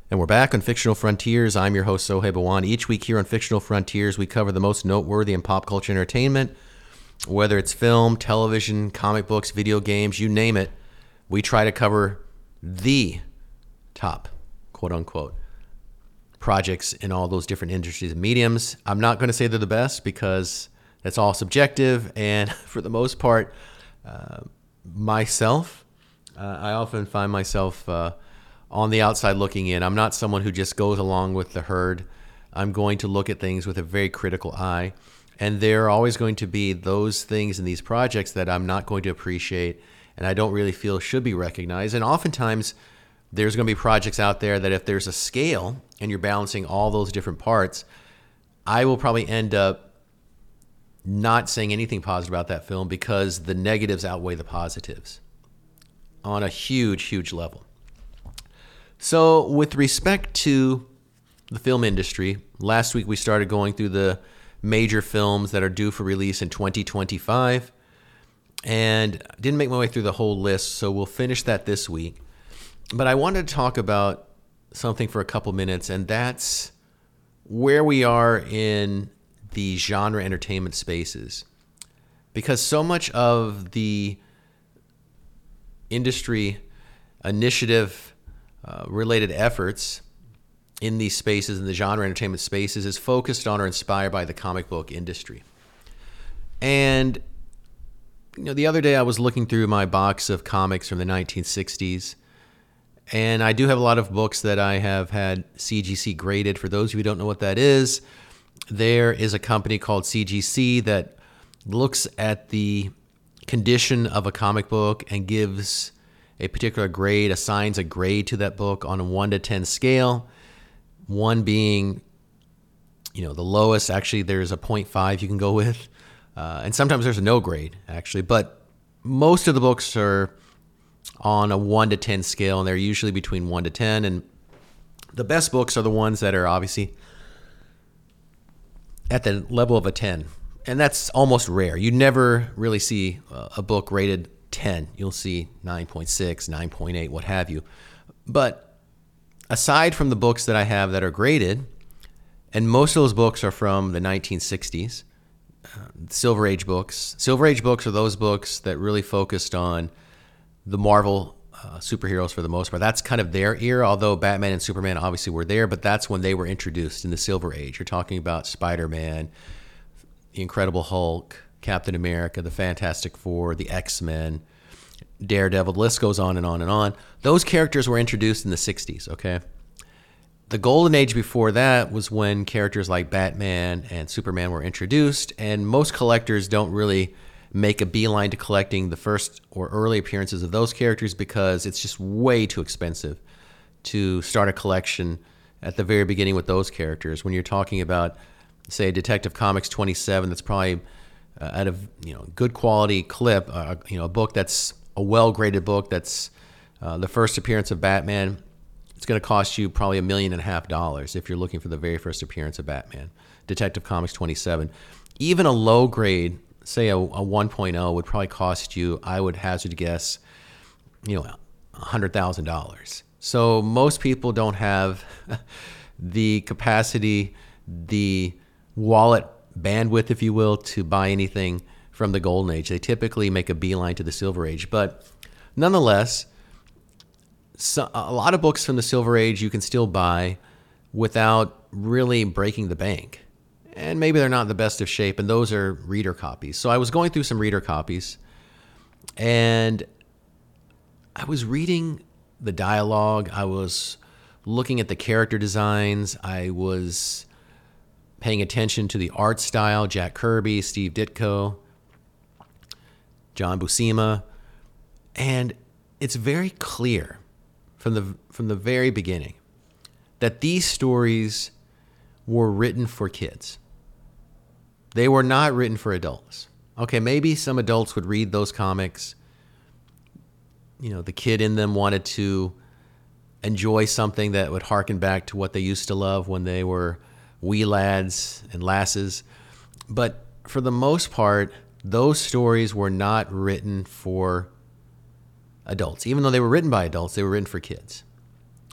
And we're back on Fictional Frontiers. I'm your host, Sohaib Awan. Each week here on Fictional Frontiers, we cover the most noteworthy in pop culture entertainment, whether it's film, television, comic books, video games, you name it. We try to cover the top, quote unquote, projects in all those different industries and mediums. I'm not going to say they're the best because that's all subjective. And for the most part, myself, I often find myself on the outside looking in. I'm not someone who just goes along with the herd. I'm going to look at things with a very critical eye. And there are always going to be those things in these projects that I'm not going to appreciate and I don't really feel should be recognized. And oftentimes, there's going to be projects out there that if there's a scale and you're balancing all those different parts, I will probably end up not saying anything positive about that film because the negatives outweigh the positives on a huge, huge level. So with respect to the film industry, last week we started going through the major films that are due for release in 2025, and didn't make my way through the whole list, so we'll finish that this week. But I wanted to talk about something for a couple minutes, and that's where we are in the genre entertainment spaces. Because so much of the industry initiative related efforts in these spaces, in the genre entertainment spaces, is focused on or inspired by the comic book industry. And the other day I was looking through my box of comics from the 1960s, and I do have a lot of books that I have had CGC graded. For those of you who don't know what that is, there is a company called CGC that looks at the condition of a comic book and gives a particular grade, assigns a grade to that book on a 1 to 10 scale. 1 being, the lowest. Actually, there's a 0.5 you can go with. And sometimes there's a no grade, actually. But most of the books are on a 1 to 10 scale, and they're usually between 1 to 10. And the best books are the ones that are obviously at the level of a 10. And that's almost rare. You never really see a book rated 10. You'll see 9.6, 9.8, what have you. But aside from the books that I have that are graded, and most of those books are from the 1960s, Silver Age books. Silver Age books are those books that really focused on the Marvel superheroes for the most part. That's kind of their era, although Batman and Superman obviously were there, but that's when they were introduced in the Silver Age. You're talking about Spider-Man, the Incredible Hulk, Captain America, the Fantastic Four, the X-Men, Daredevil, the list goes on and on and on. Those characters were introduced in the 60s, okay? The golden age before that was when characters like Batman and Superman were introduced, and most collectors don't really make a beeline to collecting the first or early appearances of those characters because it's just way too expensive to start a collection at the very beginning with those characters. When you're talking about, say, Detective Comics 27, that's probably at a good quality clip, a book that's a well-graded book that's the first appearance of Batman, it's going to cost you probably $1.5 million if you're looking for the very first appearance of Batman. Detective Comics 27. Even a low grade, say a 1.0, would probably cost you, I would hazard a guess, $100,000. So most people don't have the capacity, the wallet bandwidth, if you will, to buy anything from the Golden Age. They typically make a beeline to the Silver Age. But nonetheless, a lot of books from the Silver Age you can still buy without really breaking the bank. And maybe they're not in the best of shape, and those are reader copies. So I was going through some reader copies, and I was reading the dialogue. I was looking at the character designs. I was paying attention to the art style, Jack Kirby, Steve Ditko, John Buscema. And it's very clear from the very beginning that these stories were written for kids. They were not written for adults. Okay, maybe some adults would read those comics. The kid in them wanted to enjoy something that would harken back to what they used to love when they were wee lads and lasses. But for the most part, those stories were not written for adults. Even though they were written by adults, they were written for kids.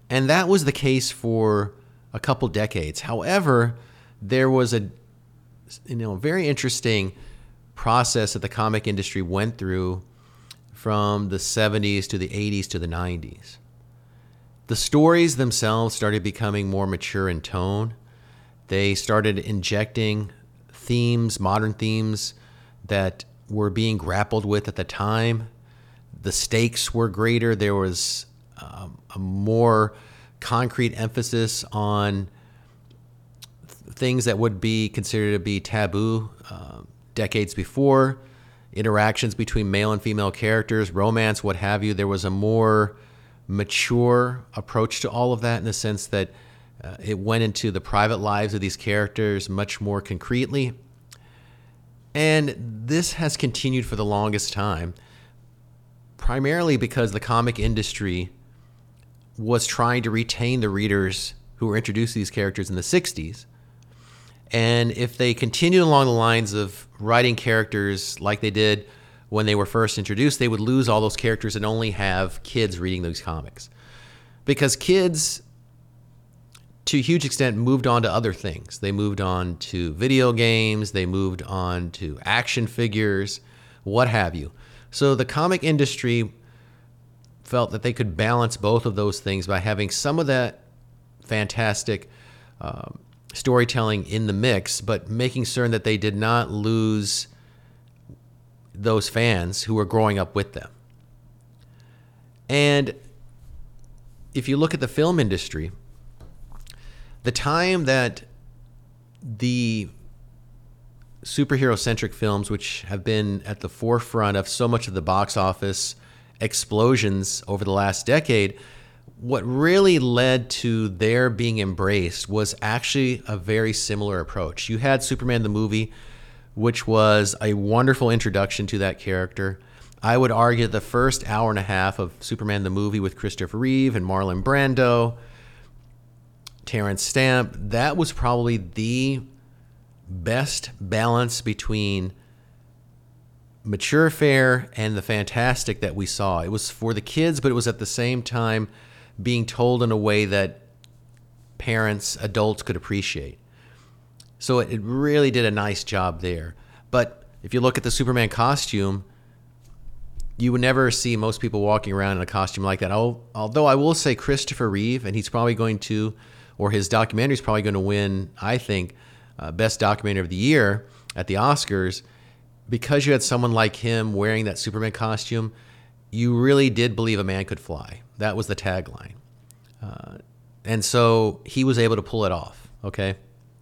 And that was the case for a couple decades. However, there was a very interesting process that the comic industry went through from the 70s to the 80s to the 90s. The stories themselves started becoming more mature in tone. They started injecting themes, modern themes that were being grappled with at the time. The stakes were greater. There was a more concrete emphasis on things that would be considered to be taboo decades before. Interactions between male and female characters, romance, what have you. There was a more mature approach to all of that in the sense that it went into the private lives of these characters much more concretely. And this has continued for the longest time, primarily because the comic industry was trying to retain the readers who were introduced to these characters in the 60s. And if they continued along the lines of writing characters like they did when they were first introduced, they would lose all those characters and only have kids reading those comics. Because kids, to a huge extent, moved on to other things. They moved on to video games, they moved on to action figures, what have you. So the comic industry felt that they could balance both of those things by having some of that fantastic storytelling in the mix, but making certain that they did not lose those fans who were growing up with them. And if you look at the film industry, the time that the superhero-centric films, which have been at the forefront of so much of the box office explosions over the last decade, what really led to their being embraced was actually a very similar approach. You had Superman the movie, which was a wonderful introduction to that character. I would argue the first hour and a half of Superman the movie with Christopher Reeve and Marlon Brando, Terrence Stamp, that was probably the best balance between mature fare and the fantastic that we saw. It was for the kids, but it was at the same time being told in a way that parents, adults could appreciate. So it really did a nice job there. But if you look at the Superman costume, you would never see most people walking around in a costume like that. Although I will say Christopher Reeve, and he's probably going to, or his documentary is probably going to win, I think, Best Documentary of the Year at the Oscars, because you had someone like him wearing that Superman costume, you really did believe a man could fly. That was the tagline. And so he was able to pull it off, okay?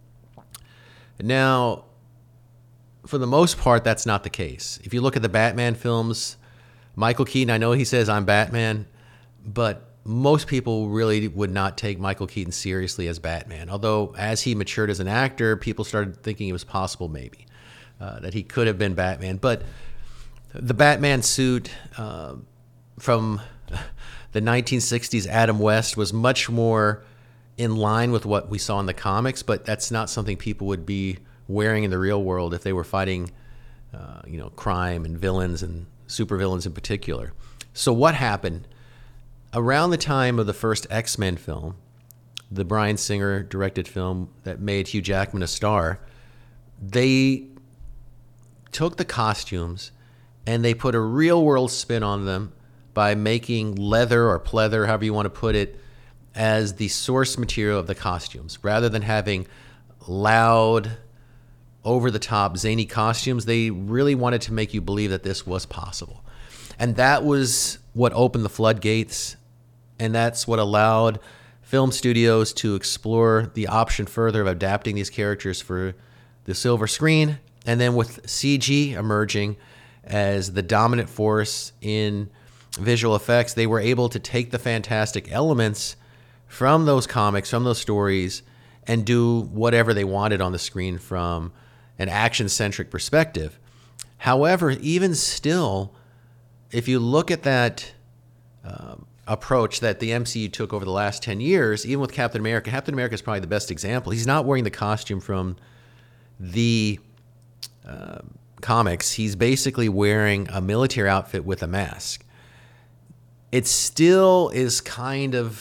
Now, for the most part, that's not the case. If you look at the Batman films, Michael Keaton, I know he says, "I'm Batman," but most people really would not take Michael Keaton seriously as Batman. Although, as he matured as an actor, people started thinking it was possible maybe that he could have been Batman. But the Batman suit from the 1960s Adam West was much more in line with what we saw in the comics, but that's not something people would be wearing in the real world if they were fighting crime and villains and supervillains in particular. So what happened? Around the time of the first X-Men film, the Bryan Singer directed film that made Hugh Jackman a star, they took the costumes and they put a real world spin on them by making leather or pleather, however you want to put it, as the source material of the costumes. Rather than having loud, over-the-top, zany costumes, they really wanted to make you believe that this was possible. And that was what opened the floodgates, and that's what allowed film studios to explore the option further of adapting these characters for the silver screen. And then with CG emerging as the dominant force in visual effects, they were able to take the fantastic elements from those comics, from those stories, and do whatever they wanted on the screen from an action-centric perspective. However, even still, if you look at that approach that the MCU took over the last 10 years, even with Captain America is probably the best example. He's not wearing the costume from the comics. He's basically wearing a military outfit with a mask. It still is kind of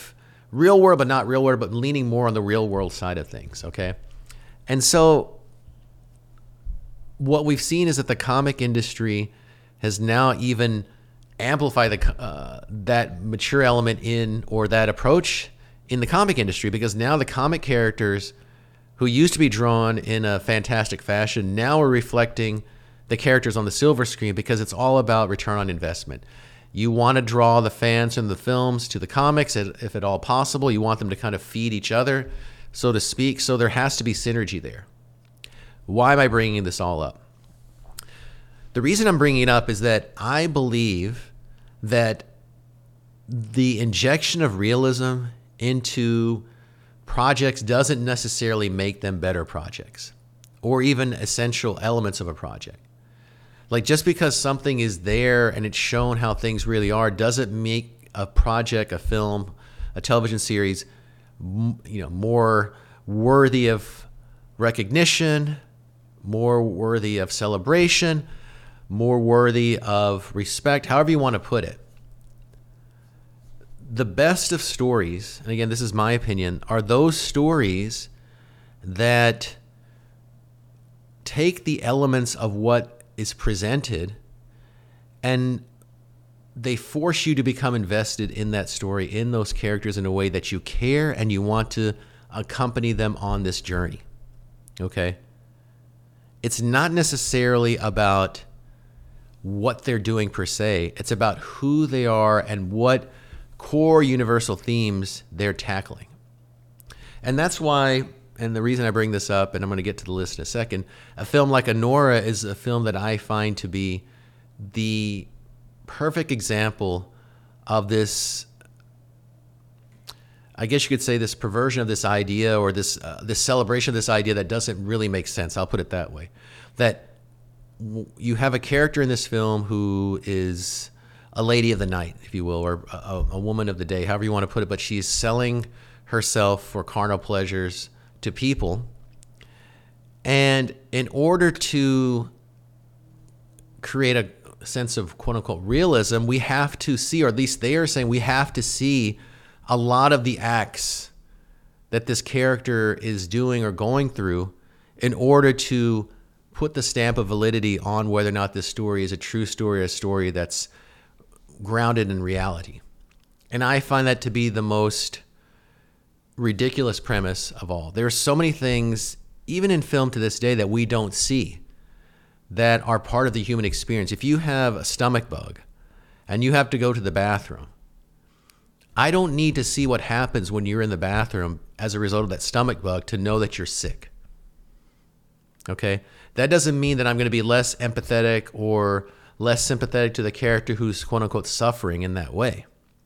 real world, but not real world, but leaning more on the real world side of things. Okay. And so what we've seen is that the comic industry has now even amplified that mature element in, or that approach in the comic industry, because now the comic characters who used to be drawn in a fantastic fashion now are reflecting the characters on the silver screen, because it's all about return on investment. You want to draw the fans from the films to the comics, if at all possible. You want them to kind of feed each other, so to speak. So there has to be synergy there. Why am I bringing this all up? The reason I'm bringing it up is that I believe that the injection of realism into projects doesn't necessarily make them better projects, or even essential elements of a project. Like, just because something is there and it's shown how things really are doesn't make a project, a film, a television series, more worthy of recognition, more worthy of celebration, more worthy of respect, however you want to put it. The best of stories, and again, this is my opinion, are those stories that take the elements of what is presented and they force you to become invested in that story, in those characters, in a way that you care and you want to accompany them on this journey. Okay? It's not necessarily about what they're doing per se. It's about who they are and what core universal themes they're tackling. And that's why, and the reason I bring this up, and I'm going to get to the list in a second, a film like Anora is a film that I find to be the perfect example of this, I guess you could say, this perversion of this idea, or this celebration of this idea that doesn't really make sense. I'll put it that way. That you have a character in this film who is a lady of the night, if you will, or a woman of the day, however you want to put it, but she's selling herself for carnal pleasures to people. And in order to create a sense of quote unquote realism, we have to see, or at least they are saying we have to see a lot of the acts that this character is doing or going through in order to put the stamp of validity on whether or not this story is a true story, or a story that's grounded in reality. And I find that to be the most ridiculous premise of all. There are so many things, even in film to this day, that we don't see that are part of the human experience. If you have a stomach bug and you have to go to the bathroom, I don't need to see what happens when you're in the bathroom as a result of that stomach bug to know that you're sick. Okay? That doesn't mean that I'm going to be less empathetic or less sympathetic to the character who's quote unquote suffering in that way.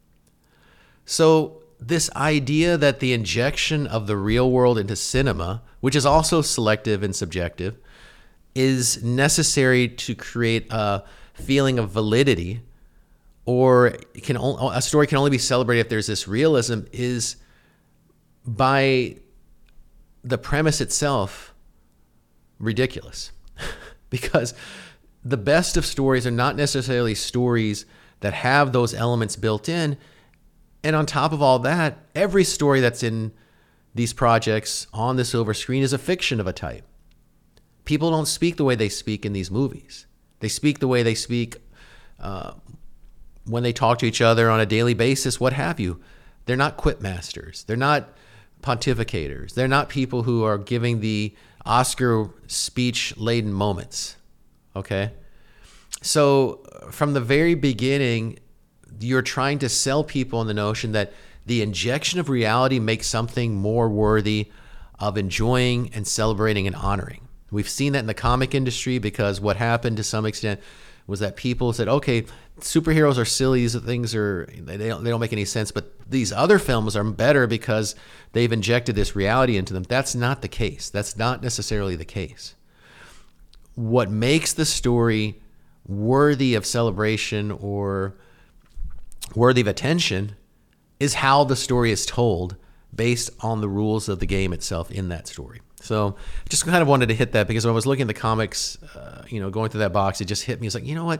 So this idea that the injection of the real world into cinema, which is also selective and subjective, is necessary to create a feeling of validity, or a story can only be celebrated if there's this realism, is, by the premise itself, ridiculous. Because the best of stories are not necessarily stories that have those elements built in. And on top of all that, every story that's in these projects on the silver screen is a fiction of a type. People don't speak the way they speak in these movies. They speak the way they speak when they talk to each other on a daily basis, what have you. They're not quip masters. They're not pontificators. They're not people who are giving the Oscar speech-laden moments. Okay? So from the very beginning, you're trying to sell people on the notion that the injection of reality makes something more worthy of enjoying and celebrating and honoring. We've seen that in the comic industry, because what happened to some extent was that people said, okay, superheroes are silly, these things they don't make any sense, but these other films are better because they've injected this reality into them. That's not the case. That's not necessarily the case. What makes the story worthy of celebration or worthy of attention is how the story is told, based on the rules of the game itself in that story. So just kind of wanted to hit that, because when I was looking at the comics, going through that box, it just hit me. It's like, you know what?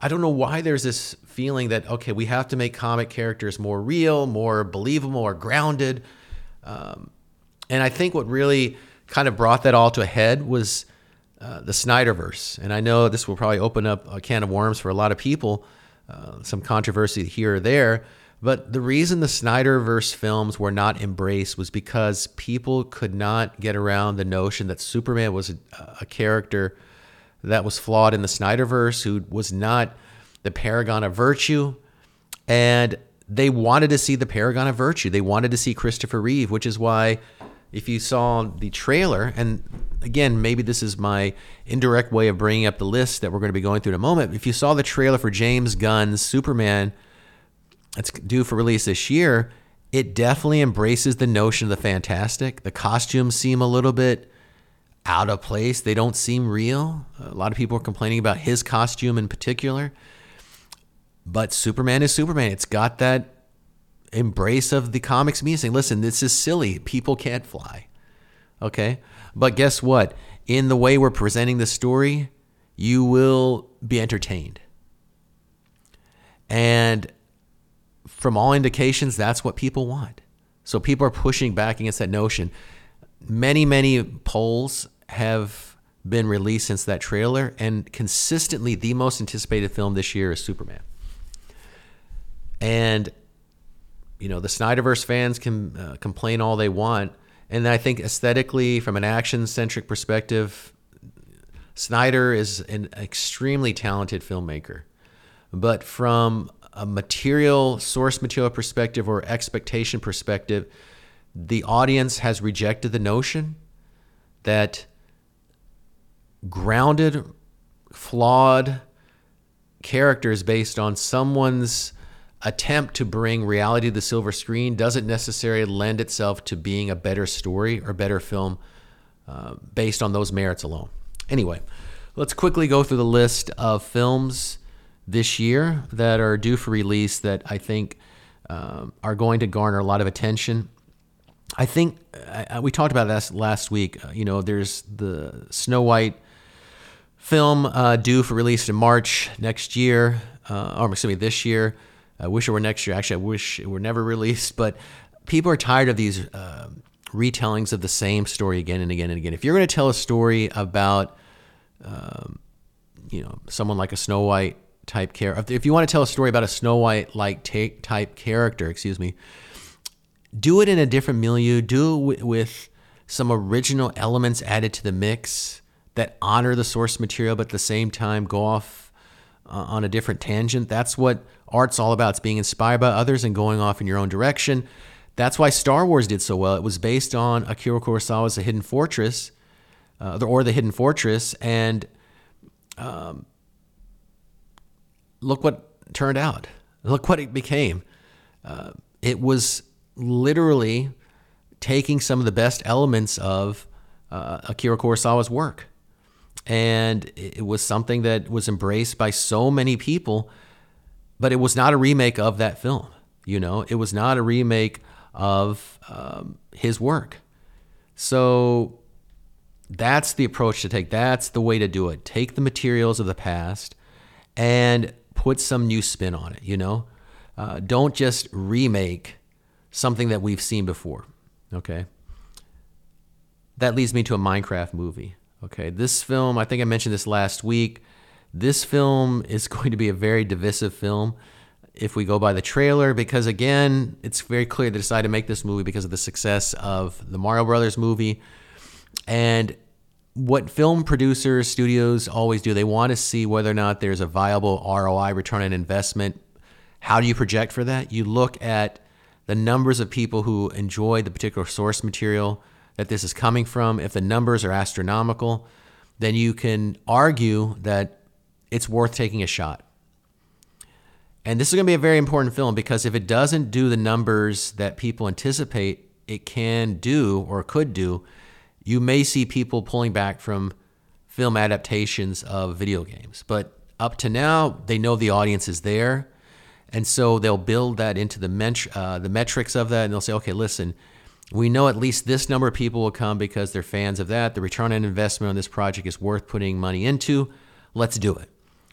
I don't know why there's this feeling that, okay, we have to make comic characters more real, more believable, more grounded. And I think what really kind of brought that all to a head was the Snyderverse. And I know this will probably open up a can of worms for a lot of people, some controversy here or there. But the reason the Snyderverse films were not embraced was because people could not get around the notion that Superman was a character that was flawed in the Snyderverse, who was not the paragon of virtue. And they wanted to see the paragon of virtue. They wanted to see Christopher Reeve, which is why if you saw the trailer, and again, maybe this is my indirect way of bringing up the list that we're going to be going through in a moment. If you saw the trailer for James Gunn's Superman, it's due for release this year, it definitely embraces the notion of the fantastic. The costumes seem a little bit out of place. They don't seem real. A lot of people are complaining about his costume in particular. But Superman is Superman. It's got that embrace of the comics media saying, listen, this is silly. People can't fly. Okay? But guess what? In the way we're presenting the story, you will be entertained. And from all indications, that's what people want. So people are pushing back against that notion. Many, many polls have been released since that trailer, and consistently the most anticipated film this year is Superman. And, you know, the Snyderverse fans can complain all they want. And I think aesthetically, from an action-centric perspective, Snyder is an extremely talented filmmaker. But from a source material perspective or expectation perspective, the audience has rejected the notion that grounded, flawed characters based on someone's attempt to bring reality to the silver screen doesn't necessarily lend itself to being a better story or better film based on those merits alone. Anyway, let's quickly go through the list of films this year that are due for release that I think are going to garner a lot of attention. I think we talked about this last week. There's the Snow White film due for release in March next year, this year. I wish it were next year. Actually, I wish it were never released. But people are tired of these retellings of the same story again and again and again. If you're going to tell a story about, someone like a Snow White type character, if you want to tell a story about a Snow White like type character, do it in a different milieu. Do it with some original elements added to the mix that honor the source material, but at the same time go off on a different tangent. That's what art's all about. It's being inspired by others and going off in your own direction. That's why Star Wars did so well. It was based on Akira Kurosawa's The Hidden Fortress, The Hidden Fortress, and look what turned out. Look what it became. It was literally taking some of the best elements of Akira Kurosawa's work. And it was something that was embraced by so many people, but it was not a remake of that film. It was not a remake of his work. So that's the approach to take. That's the way to do it. Take the materials of the past and put some new spin on it, Don't just remake something that we've seen before, okay? That leads me to a Minecraft movie, okay? This film, I think I mentioned this last week, this film is going to be a very divisive film if we go by the trailer, because again, it's very clear they decided to make this movie because of the success of the Mario Brothers movie. And what film producers, studios always do, they want to see whether or not there's a viable ROI, return on investment. How do you project for that? You look at the numbers of people who enjoy the particular source material that this is coming from. If the numbers are astronomical, then you can argue that it's worth taking a shot. And this is going to be a very important film, because if it doesn't do the numbers that people anticipate it can do or could do, you may see people pulling back from film adaptations of video games. But up to now, they know the audience is there. And so they'll build that into the metrics of that, and they'll say, okay, listen, we know at least this number of people will come because they're fans of that. The return on investment on this project is worth putting money into. Let's do it.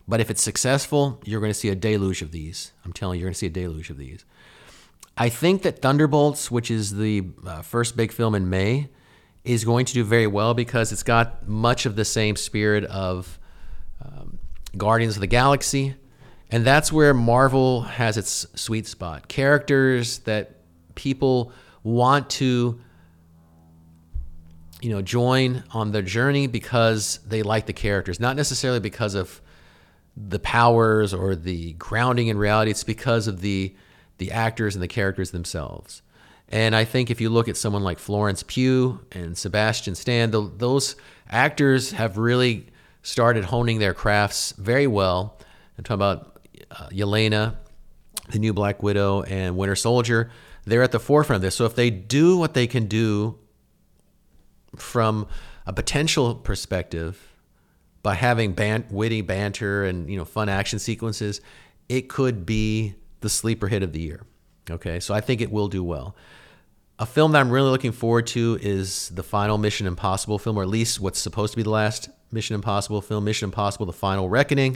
But if it's successful, you're going to see a deluge of these. I'm telling you, you're going to see a deluge of these. I think that Thunderbolts, which is the first big film in May, is going to do very well because it's got much of the same spirit of Guardians of the Galaxy. And that's where Marvel has its sweet spot. Characters that people want to, join on their journey because they like the characters, not necessarily because of the powers or the grounding in reality. It's because of the actors and the characters themselves. And I think if you look at someone like Florence Pugh and Sebastian Stan, those actors have really started honing their crafts very well. I'm talking about Yelena, the new Black Widow, and Winter Soldier. They're at the forefront of this. So if they do what they can do from a potential perspective by having witty banter and fun action sequences, it could be the sleeper hit of the year. Okay, so I think it will do well. A film that I'm really looking forward to is the final Mission Impossible film, or at least what's supposed to be the last Mission Impossible film, Mission Impossible: The Final Reckoning.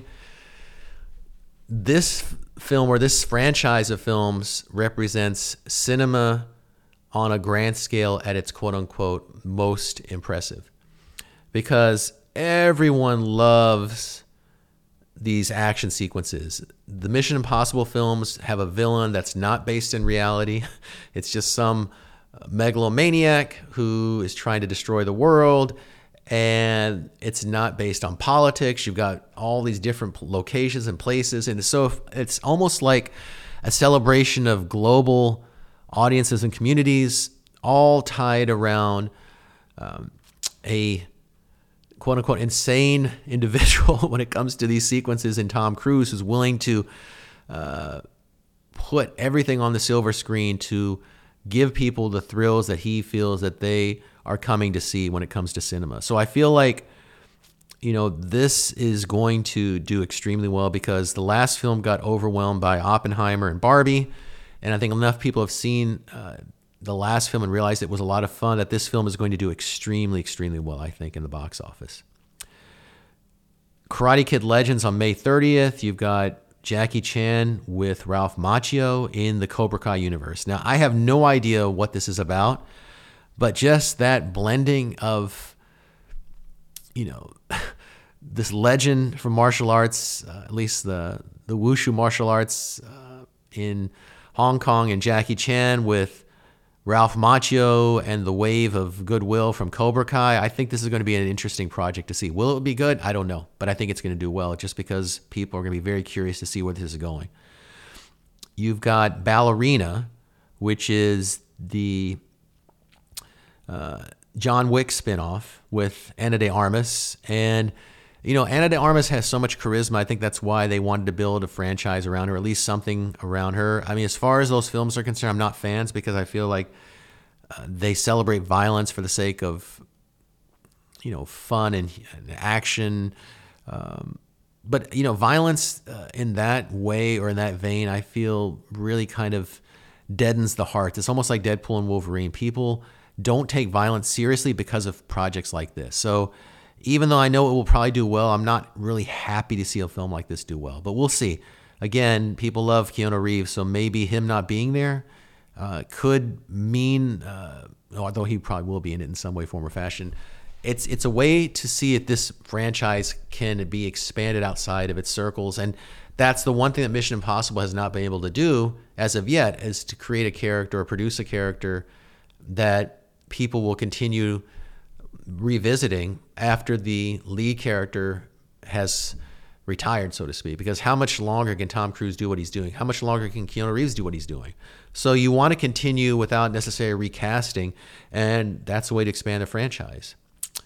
This film, or this franchise of films, represents cinema on a grand scale at its quote-unquote most impressive. Because everyone loves these action sequences. The Mission Impossible films have a villain that's not based in reality. It's just some megalomaniac who is trying to destroy the world, and it's not based on politics. You've got all these different locations and places, and so it's almost like a celebration of global audiences and communities, all tied around a quote-unquote insane individual when it comes to these sequences, in Tom Cruise, who's willing to put everything on the silver screen to give people the thrills that he feels that they are coming to see when it comes to cinema. So I feel like, this is going to do extremely well because the last film got overwhelmed by Oppenheimer and Barbie. And I think enough people have seen the last film and realized it was a lot of fun that this film is going to do extremely, extremely well, I think, in the box office. Karate Kid Legends on May 30th. You've got Jackie Chan with Ralph Macchio in the Cobra Kai universe. Now, I have no idea what this is about, but just that blending of, this legend from martial arts, at least the wushu martial arts in Hong Kong, and Jackie Chan with Ralph Macchio and the wave of goodwill from Cobra Kai. I think this is going to be an interesting project to see. Will it be good? I don't know, but I think it's going to do well just because people are going to be very curious to see where this is going. You've got Ballerina, which is the John Wick spinoff with Ana de Armas. And, Ana de Armas has so much charisma. I think that's why they wanted to build a franchise around her, at least something around her. I mean, as far as those films are concerned, I'm not fans because I feel like they celebrate violence for the sake of, fun and action. But, violence in that way or in that vein, I feel really kind of deadens the heart. It's almost like Deadpool and Wolverine. People don't take violence seriously because of projects like this. So even though I know it will probably do well, I'm not really happy to see a film like this do well. But we'll see. Again, people love Keanu Reeves, so maybe him not being there could mean, although he probably will be in it in some way, form, or fashion, it's a way to see if this franchise can be expanded outside of its circles. And that's the one thing that Mission Impossible has not been able to do as of yet, is to create a character or produce a character that people will continue revisiting after the lead character has retired, so to speak. Because how much longer can Tom Cruise do what he's doing? How much longer can Keanu Reeves do what he's doing? So you want to continue without necessarily recasting, and that's a way to expand the franchise.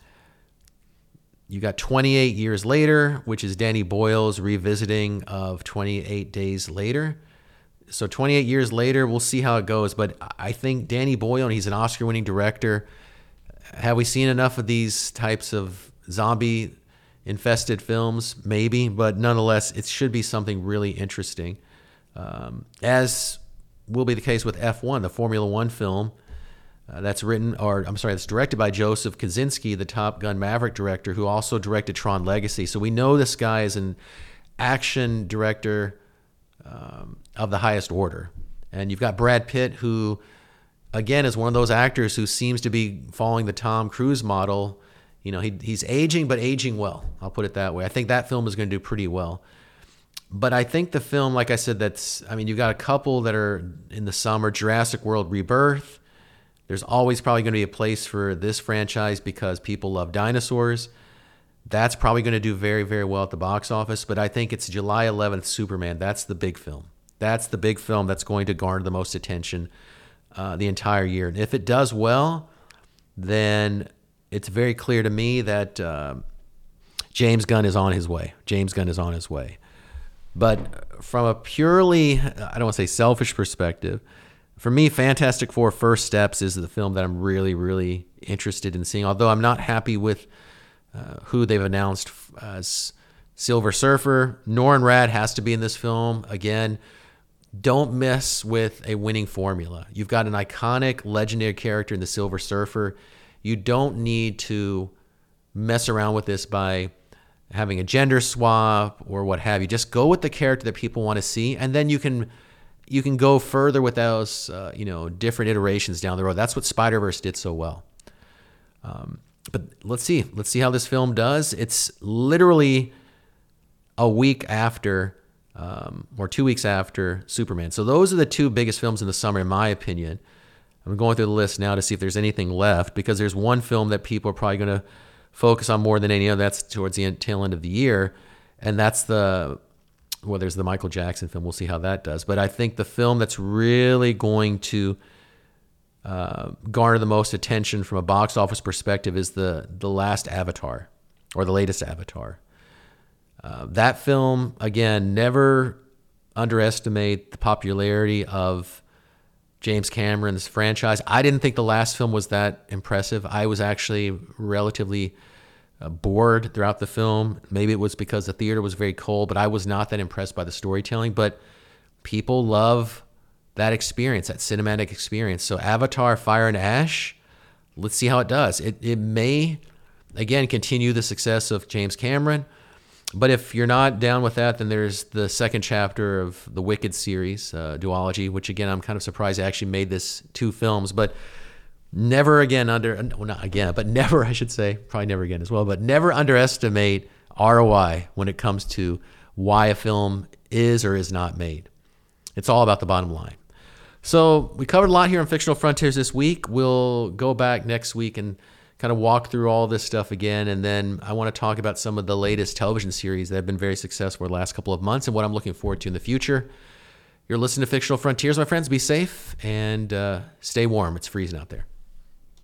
You got 28 Years Later, which is Danny Boyle's revisiting of 28 Days Later. So 28 years later, we'll see how it goes. But I think Danny Boyle, he's an Oscar-winning director. Have we seen enough of these types of zombie-infested films? Maybe, but nonetheless, it should be something really interesting. As will be the case with F1, the Formula One film that's directed by Joseph Kosinski, the Top Gun Maverick director, who also directed Tron Legacy. So we know this guy is an action director of the highest order. And you've got Brad Pitt, who, again, is one of those actors who seems to be following the Tom Cruise model. You know, he's aging, but aging well. I'll put it that way. I think that film is going to do pretty well. But I think the film, like I said, you've got a couple that are in the summer. Jurassic World Rebirth. There's always probably going to be a place for this franchise because people love dinosaurs. That's probably going to do very, very well at the box office. But I think it's July 11th, Superman. That's the big film. That's the big film that's going to garner the most attention the entire year. And if it does well, then it's very clear to me that James Gunn is on his way. James Gunn is on his way. But from a purely, I don't want to say selfish perspective, for me, Fantastic Four First Steps is the film that I'm really, really interested in seeing. Although I'm not happy with who they've announced as Silver Surfer. Norrin Radd has to be in this film. Again, don't mess with a winning formula. You've got an iconic, legendary character in the Silver Surfer. You don't need to mess around with this by having a gender swap or what have you. Just go with the character that people want to see, and then you can go further with those different iterations down the road. That's what Spider-Verse did so well. But let's see how this film does. It's literally a week after or 2 weeks after Superman. So those are the two biggest films in the summer, in my opinion. I'm going through the list now to see if there's anything left, because there's one film that people are probably going to focus on more than any other. That's towards the tail end of the year, and that's there's the Michael Jackson film. We'll see how that does. But I think the film that's really going to garner the most attention from a box office perspective is the last Avatar, or the latest Avatar. That film, again, never underestimate the popularity of James Cameron's franchise. I didn't think the last film was that impressive. I was actually relatively bored throughout the film. Maybe it was because the theater was very cold, but I was not that impressed by the storytelling. But people love that experience, that cinematic experience. So Avatar, Fire and Ash, let's see how it does. It may, again, continue the success of James Cameron. But if you're not down with that, then there's the second chapter of the Wicked series, duology, which, again, I'm kind of surprised they actually made this 2 films. But never again never, I should say, probably never again as well, but never underestimate ROI when it comes to why a film is or is not made. It's all about the bottom line. So we covered a lot here on Fictional Frontiers this week. We'll go back next week and kind of walk through all this stuff again. And then I want to talk about some of the latest television series that have been very successful the last couple of months and what I'm looking forward to in the future. You're listening to Fictional Frontiers, my friends. Be safe and stay warm. It's freezing out there.